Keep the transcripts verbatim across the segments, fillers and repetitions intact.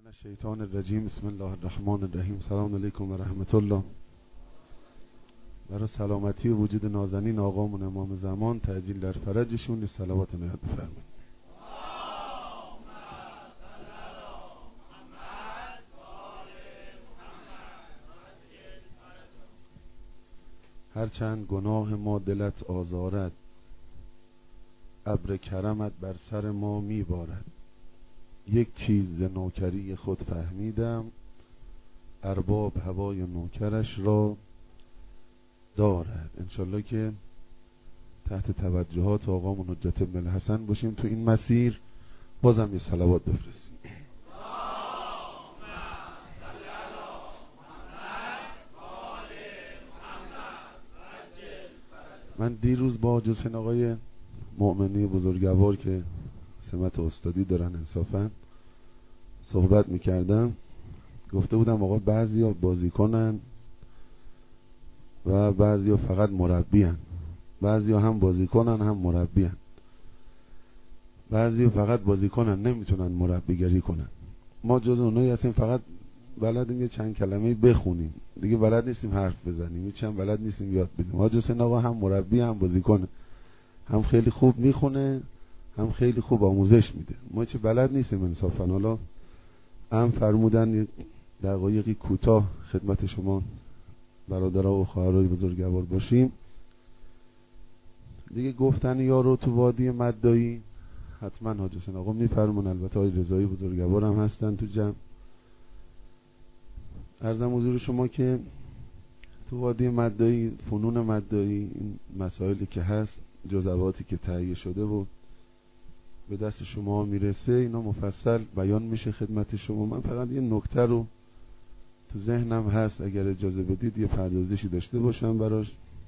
الشیطان الرجیم. بسم الله الرحمن الرحیم. سلام علیکم و رحمت الله. برای سلامتی و وجود نازنین آقامون امام زمان تعجیل در فرجشون صلوات نهاد بفرمایید. هرچند گناه ما دلت آزارد، ابر کرمت بر سر ما میبارد. یک چیز ز نوکری خود فهمیدم، ارباب هوای نوکرش را دارد. انشالله که تحت توجهات آقامون حجت بن الحسن باشیم تو این مسیر. بازم یه صلوات بفرستیم. من دیروز با حاج حسین آقای مؤمنی بزرگوار که سمت استادی دارن انصافا صحبت میکردم، گفته بودم آقا بعضی ها بازی کنن و بعضی ها فقط مربی هن. بعضی ها هم بازی کنن هم مربی هن. بعضی ها فقط بازی کنن نمیتونن مربیگری کنن. ما جز اونایی هستیم فقط بلدیم یه چند کلمه بخونیم، دیگه بلد نیستیم حرف بزنیم، هیچ هم بلد نیستیم یاد بدیم. حاج حسین آقا هم مربی هم بازی کنه، هم خیلی خوب میخونه هم خیلی خوب آموزش میده. ما چه بلد نیستیم انصافا. حالا هم فرمودن دقایقی کوتاه خدمت شما برادرها و خواهرای بزرگوار باشیم. دیگه گفتن یارو تو وادی مدایی حتما حاج حسین آقا میفرمون، البته های رضایی بزرگوار هم هستن تو جمع. عرضم حضور شما که تو وادی مدایی، فنون مدایی، این مسائلی که هست، جزواتی که تهیه شده و به دست شما میرسه، اینا مفصل بیان میشه خدمت شما. من فقط یه نکته رو تو ذهنم هست، اگر اجازه بدید یه پردازشی داشته باشم براش.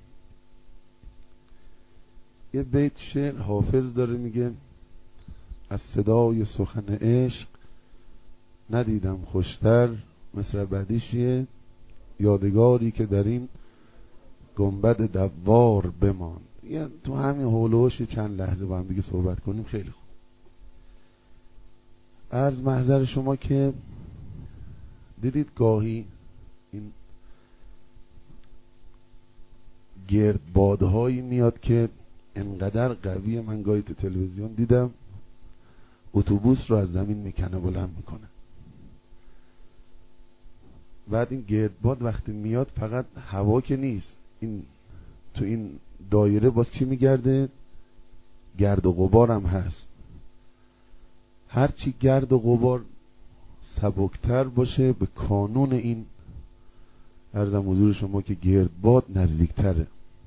یه بیت شعر حافظ داره میگه: از صدای سخن عشق ندیدم خوشتر. مصرع بعدیشیه: یادگاری که در این گنبد دوار بمان. یه تو همین حولوش چند لحظه با هم دیگه صحبت کنیم خیلی خوب. عرض محضر شما که دیدید گاهی این گردبادهایی میاد که انقدر قویه، من گاهی تو تلویزیون دیدم اتوبوس رو از زمین میکنه بلند میکنه. بعد این گردباد وقتی میاد فقط هوا که نیست، این تو این دایره باز چی میگرده؟ گرد و غبار هم هست. هرچی گرد و غبار سبکتر باشه به کانون این عرضم حضور شما که گردباد نزدیکتره.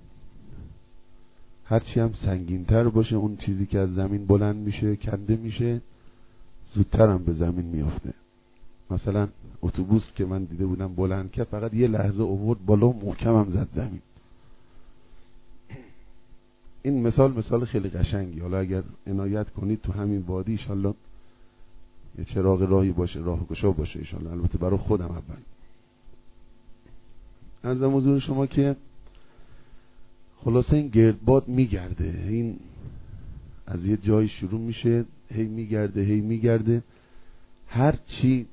هرچی هم سنگینتر باشه اون چیزی که از زمین بلند میشه کنده میشه زودتر هم به زمین میافته. مثلا اتوبوس که من دیده بودم بلند که فقط یه لحظه آورد بالا و محکم هم زد زمین. این مثال مثال خیلی قشنگی. حالا اگر عنایت کنید تو همین وادی انشالله یه چراغ راهی باشه، راهگشا باشه انشالله، البته برای خودم اول. عرضم حضور شما که خلاصه این گردباد میگرده، این از یه جایی شروع میشه هی میگرده هی میگرده. هر چی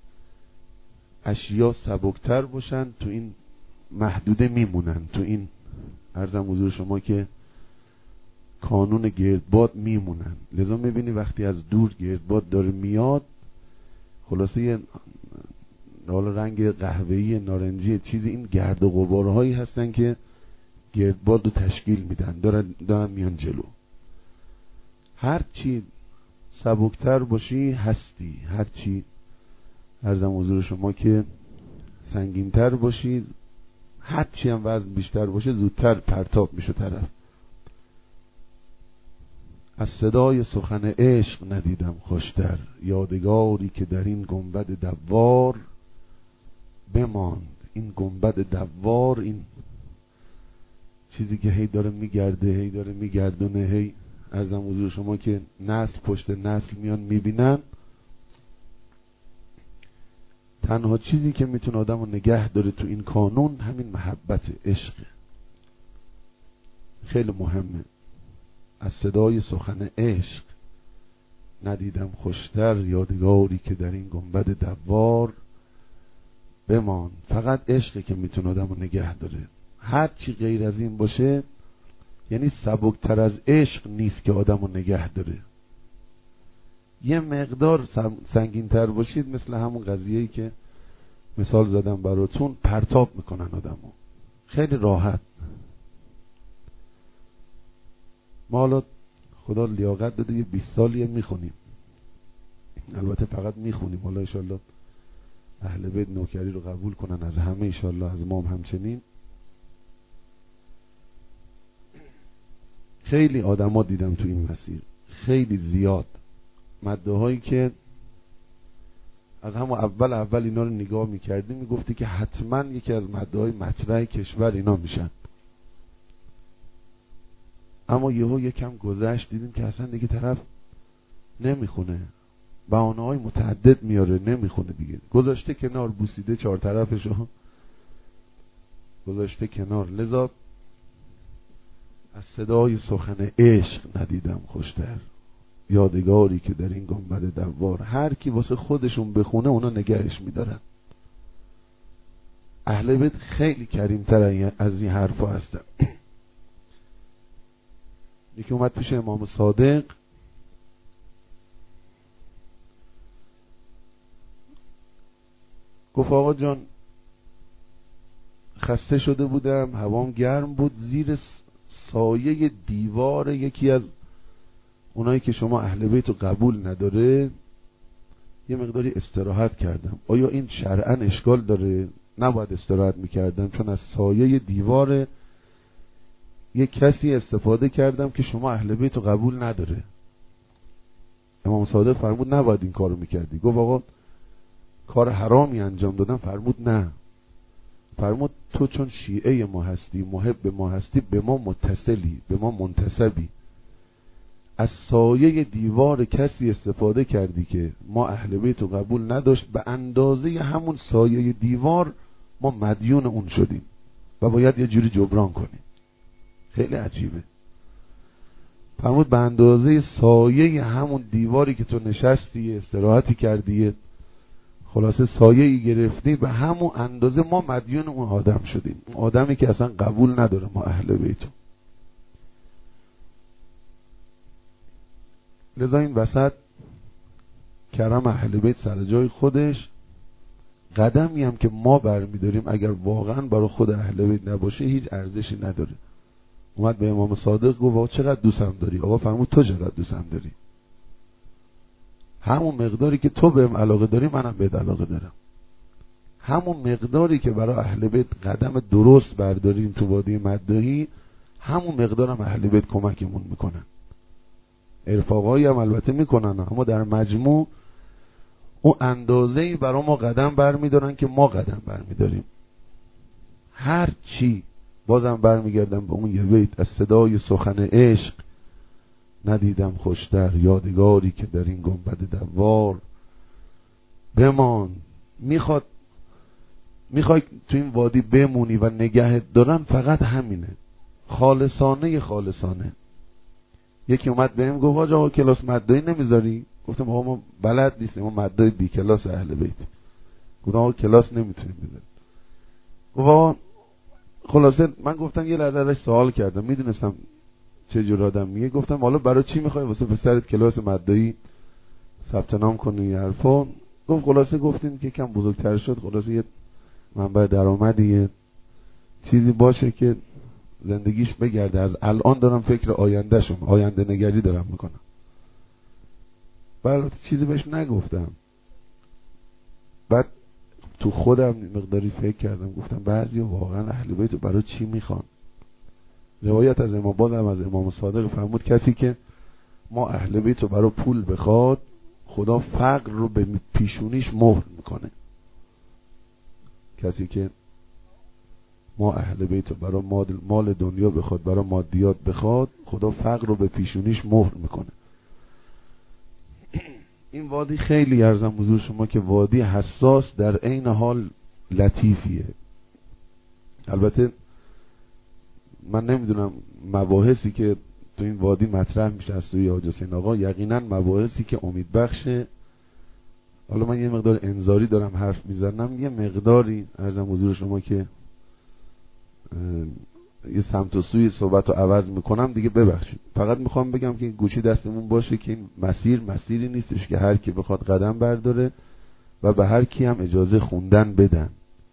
اشیا سبکتر باشن تو این محدوده میمونن، تو این عرضم حضور شما که کانون گردباد میمونن. لذا میبینی وقتی از دور گردباد داره میاد، خلاصه یه حالا رنگ قهوه‌ای نارنجی چیزی، این گرد و غبارهایی هستن که گردباد رو تشکیل میدن، دارن, دارن میان جلو. هر چی سبکتر باشی هستی، هر چی عرضم حضور شما که سنگینتر باشی، هر چی هم وزن بیشتر باشه زودتر پرتاب میشه طرف. از صدای سخن عشق ندیدم خوشتر، یادگاری که در این گنبد دوار بماند. این گنبد دوار، این چیزی که هی داره میگرده هی داره میگردونه، هی عرضم حضور شما که نسل پشت نسل میان میبینن. تنها چیزی که میتونه آدم رو نگه داره تو این کانون همین محبت عشق. خیلی مهمه. از صدای سخن عشق ندیدم خوشتر یادگاری که در این گنبد دوار بمان. فقط عشقی که میتونه آدمو نگه داره. هر چی غیر از این باشه یعنی سبکتر از عشق نیست که آدمو نگه داره. یه مقدار سنگین‌تر باشید مثل همون قضیه‌ای که مثال زدم براتون، پرتاب میکنن آدمو خیلی راحت. ما حالا خدا لیاقت داده یه بیست سالیه میخونیم، البته فقط میخونیم، حالا انشالله اهل بیت نوکری رو قبول کنن از همه، انشالله از ما هم همچنین. خیلی آدما دیدم تو این مسیر، خیلی زیاد مده هایی که از همون اول اول اینا رو نگاه میکردی میگفتی که حتما یکی از مده های مطرح کشور اینا میشن، اما یهو یکم گذشت دیدیم که اصلا دیگه طرف نمیخونه، بهانه های متعدد میاره نمیخونه دیگه، گذاشته کنار، بوسیده چهار طرفشو گذاشته کنار. لذا از صدای سخن عشق ندیدم خوشتر یادگاری که در این گنبد دوار. هر کی واسه خودشون بخونه اونا نگهش میدارن. اهل بیت خیلی کریمتر از این حرفا هستن. یکی اومد پیش امام صادق گفت آقا جان خسته شده بودم، هوام گرم بود، زیر سایه دیوار یکی از اونایی که شما اهل بیت رو قبول نداره یه مقداری استراحت کردم. آیا این شرعاً اشکال داره؟ نباید استراحت میکردم، چون از سایه دیوار یه کسی استفاده کردم که شما اهل بیت رو قبول نداره. امام صادق فرمود نباید این کارو میکردی. گفت آقا کار حرامی انجام دادم؟ فرمود نه. فرمود تو چون شیعه ما هستی، محب ما هستی، به ما متصلی، به ما منتسبی، از سایه دیوار کسی استفاده کردی که ما اهل بیت رو قبول نداشت، به اندازه همون سایه دیوار ما مدیون اون شدیم و باید یه جوری جبران کنیم. خیلی عجیبه. فرمود به اندازه سایه همون دیواری که تو نشستی استراحتی کردی، خلاصه سایه‌ای گرفتی، به همون اندازه ما مدیون اون آدم شدیم، اون آدمی که اصلا قبول نداره ما اهل بیتو. لذا این وسط کرم اهل بیت سر جای خودش، قدمی هم که ما برمیداریم اگر واقعا برای خود اهل بیت نباشه هیچ ارزشی نداره. اومد به امام صادق گفت آقا چقدر دوستم داری؟ آقا فرمود تو چقدر دوستم داری؟ همون مقداری که تو بهم علاقه داری منم بهت علاقه دارم. همون مقداری که برای اهل بیت قدم درست برداریم تو وادی مداحی، همون مقدارم اهل بیت کمکمون میکنن. ارفاقایی هم البته میکنن، اما در مجموع اون اندازه‌ای برای ما قدم برمیدارن که ما قدم برمیداریم. هر چی بازم برمیگردم به اون یه بیت، از صدای سخن عشق ندیدم خوشتر یادگاری که در این گنبد دوار بمان. میخواد میخوای تو این وادی بمونی و نگهت دارن، فقط همینه، خالصانه خالصانه. یکی اومد بهم گفت آقا کلاس مداحی نمیذاری؟ گفتم آقا ما بلد نیستیم، ما مداحی بی کلاس اهل بیت. گفتم آقا کلاس نمیتونیم بذاریم. گفت آقا خلاصه من گفتم یه لحظه ازش سوال کردم، میدونستم چه جور آدم میگه. گفتم حالا برای چی میخوای واسه پسرت کلاس مداحی ثبت نام کنی این حرفا؟ گفت خلاصه گفتیم که کم بزرگتر شد، خلاصه یه منبع درآمدی یه چیزی باشه که زندگیش بگرده. از الان دارم فکر آینده شم، آینده نگری دارم میکنم. بعد چیزی بهش نگفتم. بعد تو خودم مقداری فکر کردم، گفتم بعضی واقعا اهل بیت برای چی میخوان؟ روایت از امام بازم از امام صادق فرمود کسی که ما اهل بیت رو برای پول بخواد، خدا فقر رو به پیشونیش مهر میکنه. کسی که ما اهل بیت رو برای مال دنیا بخواد، برای مادیات بخواد، خدا فقر رو به پیشونیش مهر میکنه. این وادی خیلی عرضم حضور شما که وادی حساس در عین حال لطیفیه. البته من نمیدونم مباحثی که تو این وادی مطرح میشه از سوی حاج حسین آقا، یقینا مباحثی که امید بخشه. حالا من یه مقدار انذاری دارم حرف میزنم، یه مقداری عرضم حضور شما که یه سمت و سوی صحبت رو عوض میکنم دیگه ببخشید. فقط میخوام بگم که گوشی دستمون باشه که این مسیر مسیری نیستش که هر کی بخواد قدم برداره و به هر کی هم اجازه خوندن بدن.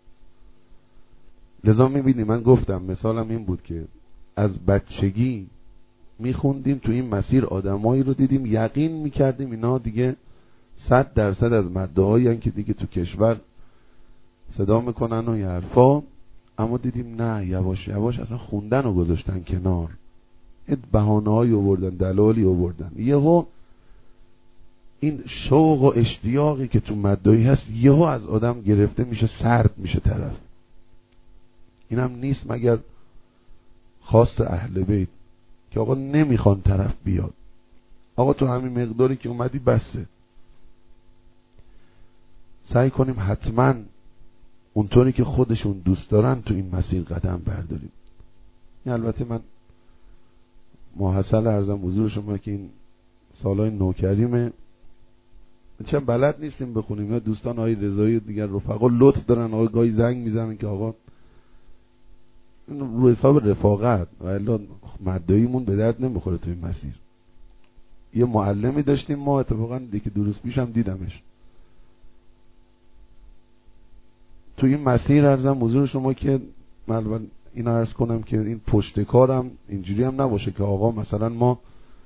لذا میبینی من گفتم مثالم این بود که از بچگی میخوندیم تو این مسیر آدمایی رو دیدیم یقین میکردیم اینا دیگه صد درصد از مدعایی هن که دیگه تو کشور صدا میکنن و یه حرفا، اما دیدیم نه، یواش یواش اصلا خوندن رو گذاشتن کنار، بهانه هایی آوردن، دلالی آوردن. یهو این شوق و اشتیاقی که تو مدعی هست یهو از آدم گرفته میشه، سرد میشه طرف. اینم نیست مگر خواست اهل بیت که آقا نمیخوان طرف بیاد، آقا تو همین مقداری که اومدی بسه. سعی کنیم حتما اونطوری که خودشون دوست دارن تو این مسیر قدم برداریم. البته من محصل عرضم حضور شما که این سالهای نوکریمه، چون بلد نیستیم بخونیم. یا دوستان آقای رضایی دیگر رفقا لطف دارن، آقای گاهی زنگ میزنن که آقا رو حساب رفاقت و الا مدعیمون به درد نمیخوره تو این مسیر. یه معلمی داشتیم ما، اتفاقا دیگه دو روز پیشم دیدمش تو این مسیر. عرضم حضور شما که من اینو عرض کنم که این پشت کارم اینجوری هم نباشه که آقا مثلا ما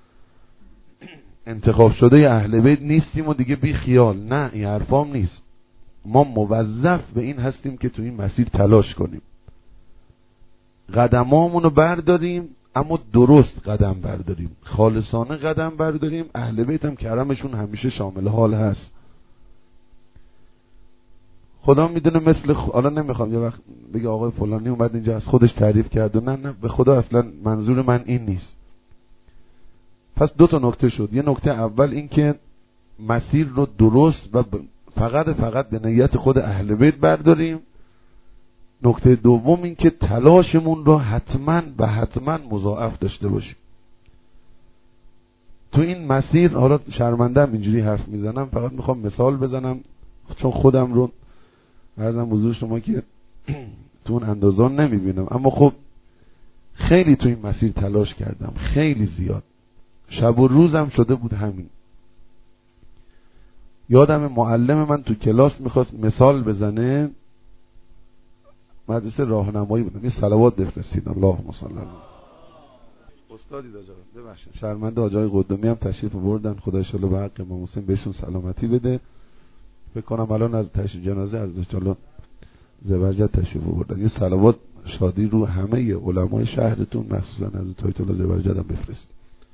انتخاب شده اهل بیت نیستیم و دیگه بی خیال، نه این حرفام نیست. ما موظف به این هستیم که تو این مسیر تلاش کنیم، قدمامونو برداریم، اما درست قدم برداریم، خالصانه قدم برداریم. اهل بیت هم کرمشون همیشه شامل حال هست. خدا میدونه مثل خ... حالا نمیخوام یه وقت بگه آقای فلانی اومد اینجا از خودش تعریف کرد و نه نه، به خدا اصلا منظور من این نیست. پس دو تا نکته شد. یه نکته اول این که مسیر رو درست و فقط فقط به نیت خود اهل بیت برداریم. نکته دوم این که تلاشمون رو حتما و حتما مضاعف داشته باشیم تو این مسیر. حالا شرمندم اینجوری حرف میزنم، فقط میخوام مثال بزنم چون خودم رو عرضم حضور شما که تو اون اندازان نمیبینم، اما خب خیلی تو این مسیر تلاش کردم، خیلی زیاد، شب و روزم شده بود همین. یادم معلم من تو کلاس میخواست مثال بزنه، مدرسه راهنمایی بودم، یه صلوات بفرستید اللهم صل علی استادی داجا ببخشید شرمنده آجای قدومی هم تشریف بردن، خدا ان شاءالله به حق امام حسین بهشون سلامتی بده. فکر کنم الان از تشریف جنازه از ان شاءالله زبرجد تشریف بردن. یه صلوات شادی رو همه علمای شهرتون مخصوصا از آیت الله زبرجد هم بفرستید.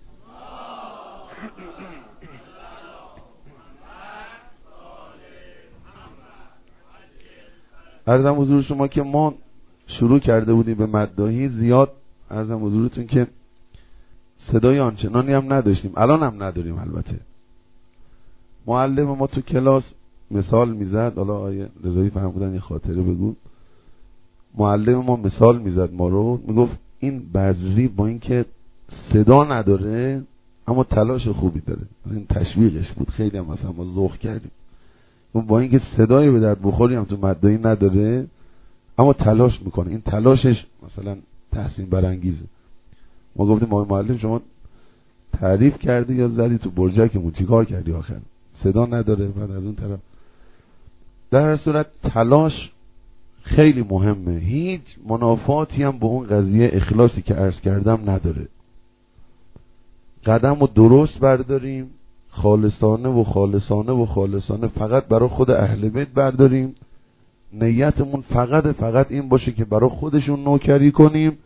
عرضم حضور شما که ما شروع کرده بودیم به مداحی زیاد، عرضم حضورتون که صدای آنچنانی هم نداشتیم، الان هم نداریم. البته معلم ما تو کلاس مثال میزد، حالا آیه رضایی فرمودن یه خاطره بگو. معلم ما مثال میزد ما رو، میگفت این بزری با اینکه صدا نداره اما تلاش خوبی داره. این تشویقش بود، خیلی هم مثلا ما ذوق کردیم. با اینکه صدای به درد بخوری هم تو مدعی نداره اما تلاش میکنه، این تلاشش مثلا تحسین برانگیزه. ما گفتیم آقای معلم شما تعریف کردی یا زدی تو برجکمون، چیکار کردی آخر؟ صدا نداره. بعد از اون طرف در هر صورت تلاش خیلی مهمه، هیچ منافاتی هم به اون قضیه اخلاصی که عرض کردم نداره. قدم رو درست برداریم، خالصانه و خالصانه و خالصانه فقط برای خود اهل بیت برداریم. نیتمون فقط فقط این باشه که برای خودشون نوکری کنیم.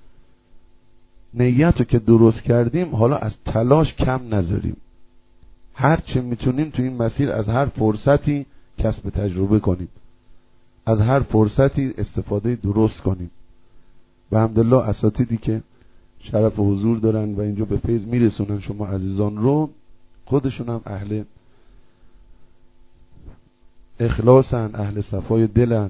نیت رو که درست کردیم حالا از تلاش کم نذاریم، هر چه میتونیم تو این مسیر از هر فرصتی کسب تجربه کنیم، از هر فرصتی استفاده درست کنیم. و الحمدلله اساتیدی که شرف و حضور دارن و اینجا به فیض میرسونن شما عزیزان رو، خودشون هم اهل اخلاصن، اهل صفای دلن،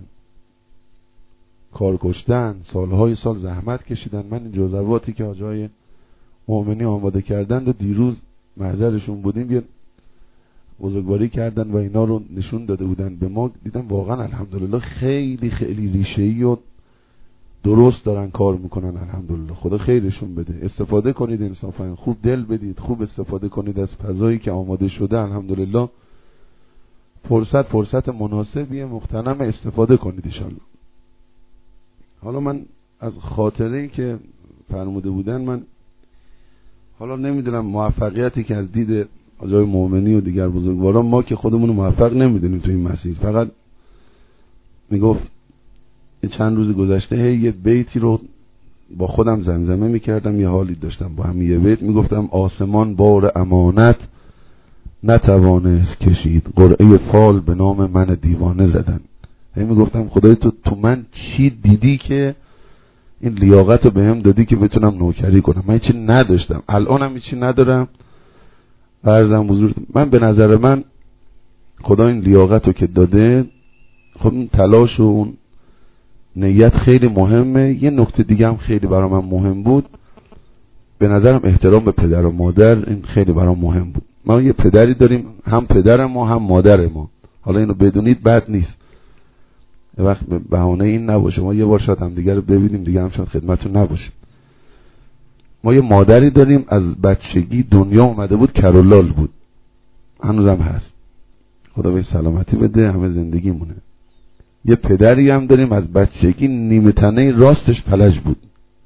کار کشتن، سالهای سال زحمت کشیدن. من این جزواتی که آجای مؤمنی آماده کردند و دیروز محضرشون بودیم، یه بزرگواری کردن و اینا رو نشون داده بودن به ما. دیدم واقعا الحمدلله خیلی خیلی ریشه‌ای و درست دارن کار میکنن. الحمدلله خدا خیرشون بده. استفاده کنید انصافا، خوب دل بدید، خوب استفاده کنید از فضایی که آماده شده. الحمدلله فرصت فرصت مناسبیه، مغتنم، استفاده کنید ان شاءالله. حالا من از خاطره‌ای که فرموده بودن، من حالا نمیدونم موفقیتی که از دید آقای مومنی و دیگر بزرگواران، ما که خودمون موفق نمیدونیم تو این مسیر. فقط میگفت چند روز گذشته هی یه بیتی رو با خودم زمزمه میکردم، یه حالی داشتم با همین یه بیت. میگفتم آسمان بار امانت نتوانست کشید، قرعه فال به نام من دیوانه زدن. هی میگفتم خدای تو تو من چی دیدی که این لیاقت رو بهم دادی که بتونم نوکری کنم؟ من چی نداشتم، الانم چی ندارم. عرضم حضور، من به نظر من خدا این لیاقت رو که داده، خب این تلاش و اون نیت خیلی مهمه. یه نکته دیگه هم خیلی برای من مهم بود، به نظرم احترام به پدر و مادر، این خیلی برام مهم بود. ما یه پدری داریم، هم پدر ما هم مادر ما. حالا اینو بدونید بد نیست، یه وقت بهانه این نباشه ما یه بار شاید هم دیگه رو ببینیم دیگه هم شاید خدمتون نباشیم. ما یه مادری داریم از بچگی دنیا اومده بود، کرولال بود، هنوزم هست، خدا بهش سلامتی بده، همه زندگی مونه. یه پدری هم داریم از بچگی نیمه تنه راستش فلج بود،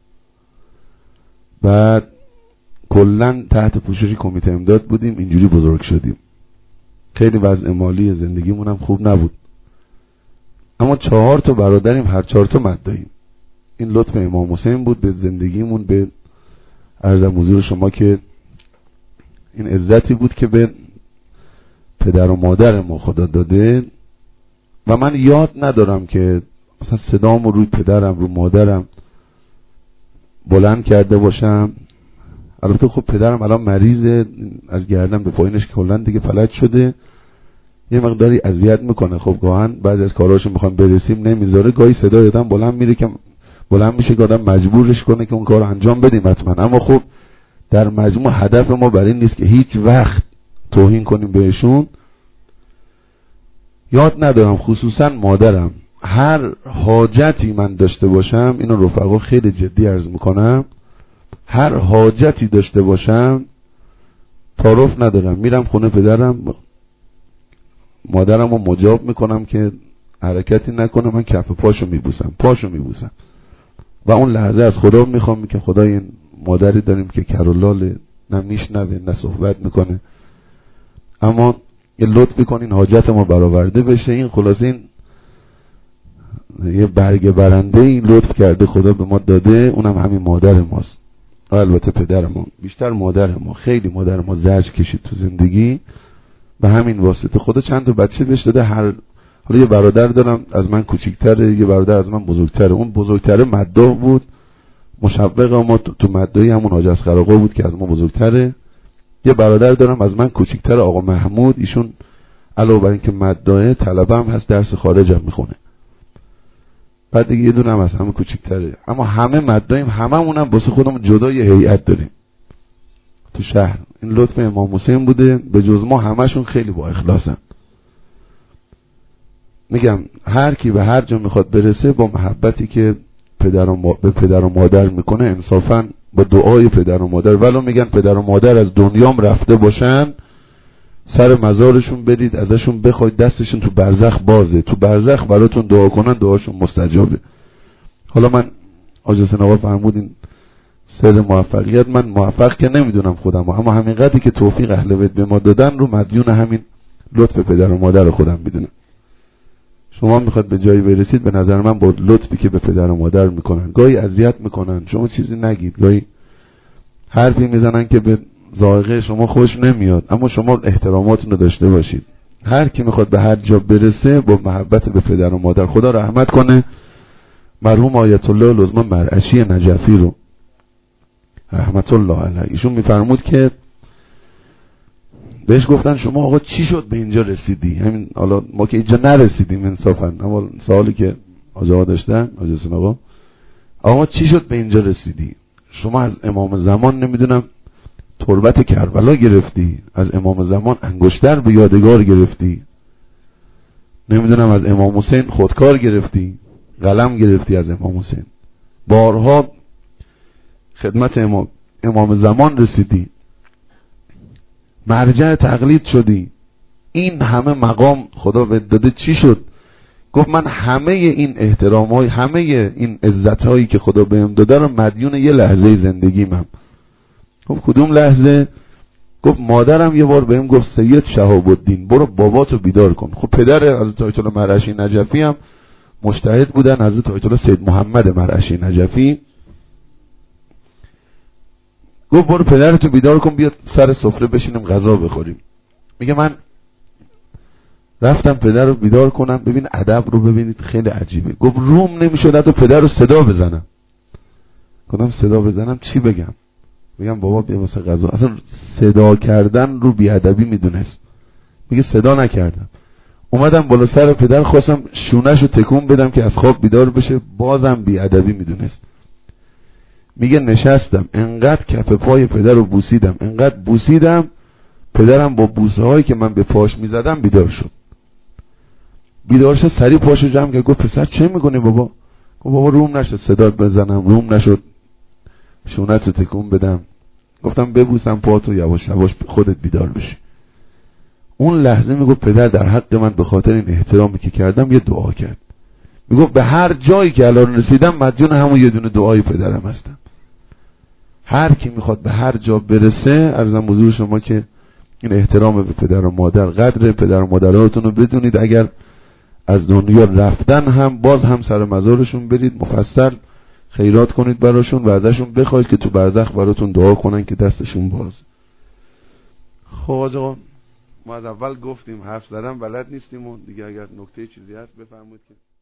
بعد کلن تحت پوشش کمیته امداد بودیم، اینجوری بزرگ شدیم. خیلی وضع مالی زندگیمون هم خوب نبود، اما چهار تا برادریم، هر چهار تا مدداییم. این لطف امام حسین بود به زندگیمون. به عرضم حضور شما که این عزتی بود که به پدر و مادر ما خدا داده. و من یاد ندارم که مثلا صدام رو روی پدرم رو مادرم بلند کرده باشم. البته خب پدرم الان مریضه، از گردن به پایینش کلا دیگه فلج شده، یه مقداری اذیت میکنه. خب گاهن بعضی از کارهاشو میخوام برسیم نمیذاره، گاهی صدای آدم بلند میره که بلند میشه که آدم مجبورش کنه که اون کارو انجام بدیم حتما. اما خب در مجموع هدف ما بر این نیست که هیچ وقت توهین کنیم بهشون. یاد ندارم، خصوصا مادرم هر حاجتی من داشته باشم، اینو رفقا خیلی جدی عرض میکنم، هر حاجتی داشته باشم تعارف ندارم، میرم خونه پدرم، مادرم رو مجاب میکنم که حرکتی نکنه، من کف پاشو میبوسم، پاشو میبوسم. و اون لحظه از خدا میخوام که خدای این مادری داریم که کرولاله، نه میشنوه نه صحبت میکنه، اما یه لطف میکنین حاجت ما برآورده بشه. این خلاصه این یه برگ برنده این لطف کرده خدا به ما داده، اونم همین مادر ماست. البته پدر ما، بیشتر مادر ما، خیلی مادر ما زجر کشید تو زندگی، به همین واسطه خدا چند تا بچه بهش داده. هر حالا یه برادر دارم از من کوچیک‌تره، یه برادر از من بزرگتره. اون بزرگتره مداح بود، مشوق ما تو مداحی همون حاج اسخر بود که از ما بزرگتره. یه برادر دارم از من کوچیک‌تر، آقا محمود، ایشون علاوه بر اینکه مداحه طلبه هم هست، درس خارج هم میخونه. بعد دیگه یه دونه هم از همه کوچیک‌تره، اما همه مداحیم، هممونم واسه خودمون جدا یه هیئت داریم تو شهر. این لطف امام حسین بوده، به جز ما همشون خیلی با اخلاصن. میگم هر کی به هر جا میخواد برسه با محبتی که پدر و ما... به پدر و مادر میکنه، انصافا با دعای پدر و مادر، ولو میگن پدر و مادر از دنیام رفته باشن، سر مزارشون برید ازشون بخواید، دستشون تو برزخ بازه، تو برزخ براتون دعا کنن، دعاشون مستجابه. حالا من حاج حسین آقا فرمودین سر موفقیت، من موفق که نمیدونم خودم، اما همین قدری که توفیق اهل بیت به ما دادن رو مدیون همین لطف پدر و مادر خودم میدونم. شما میخواد به جایی برسید، به نظر من با لطفی که به پدر و مادر میکنن، گاهی اذیت میکنن، شما چیزی نگید، گاهی حرفی میزنن که به ذائقه شما خوش نمیاد، اما شما احتراماتونو داشته باشید. هر کی میخواد به هر جا برسه با محبت به پدر و مادر، خدا رحمت کنه مرحوم آیت الله العظمی مرعشی نجفی رو رحمت الله علیه. ایشون میفرمود که بهش گفتن شما آقا چی شد به اینجا رسیدی؟ همین حالا ما که اینجا نرسیدیم انصافا، اما سوالی که آقا داشتن، آقا حسین آقا آقا چی شد به اینجا رسیدی؟ شما از امام زمان نمیدونم تربت کربلا گرفتی، از امام زمان انگشتر به یادگار گرفتی، نمیدونم از امام حسین خودکار گرفتی، قلم گرفتی از امام حسین، بارها خدمت امام امام زمان رسیدی، مرجع تقلید شدی. این همه مقام خدا بهت داده، چی شد؟ گفت من همه این احترام های، همه این عزت هایی که خدا بهم داده رو مدیون یه لحظه زندگیمم. گفت کدوم لحظه؟ گفت مادرم یه بار بهم گفت سید شهاب الدین برو باباتو بیدار کن. خب پدر حضرت آیت الله مرعشی نجفی هم مجتهد بودن، حضرت آیت الله سید محمد مرعشی نجفی. گفت برو پدرتو بیدار کن بیاد سر سفره بشینیم غذا بخوریم. میگه من رفتم پدر رو بیدار کنم، ببین ادب رو ببینید خیلی عجیبه. گفت روم نمیشد حتی پدر رو صدا بزنم. گفتم صدا بزنم چی بگم؟ میگم بابا بیا واسه غذا. اصلا صدا کردن رو بیادبی میدونست. میگه صدا نکردم، اومدم بالا سر پدر، خواستم شونه‌شو تکون بدم که از خواب بیدار بشه، بازم بیادبی میدونست. میگه نشستم انقدر کف پای پدر رو بوسیدم، انقدر بوسیدم پدرم با بوسه هایی که من به پاش میزدم بیدار شد. بیدار شد سریع پاشو جمع کرد. گفت پسر چه میکنی بابا؟ گفت بابا روم نشد صدا بزنم، روم نشد شونت رو تکون بدم. گفتم ببوسم پاتو یواش یواش خودت بیدار بشی. اون لحظه میگفت پدر در حق من به خاطر این احترامی که کردم یه دعا کرد. میگفت به هر جایی که الان رسیدم مدیون همون یه دونه دعای پدرم هستم. هر کی میخواد به هر جا برسه، عرضم حضور شما که این احترام به پدر و مادر، قدر پدر و مادراتون رو بدونید. اگر از دنیا رفتن هم باز هم سر مزارشون برید، مفصل خیرات کنید براشون و ازشون بخواید که تو برزخ براتون دعا کنن که دستشون باز. خب آقا ما از اول گفتیم حرف زدن بلد نیستیم و دیگه اگر نکته چیزی هست بفرمایید که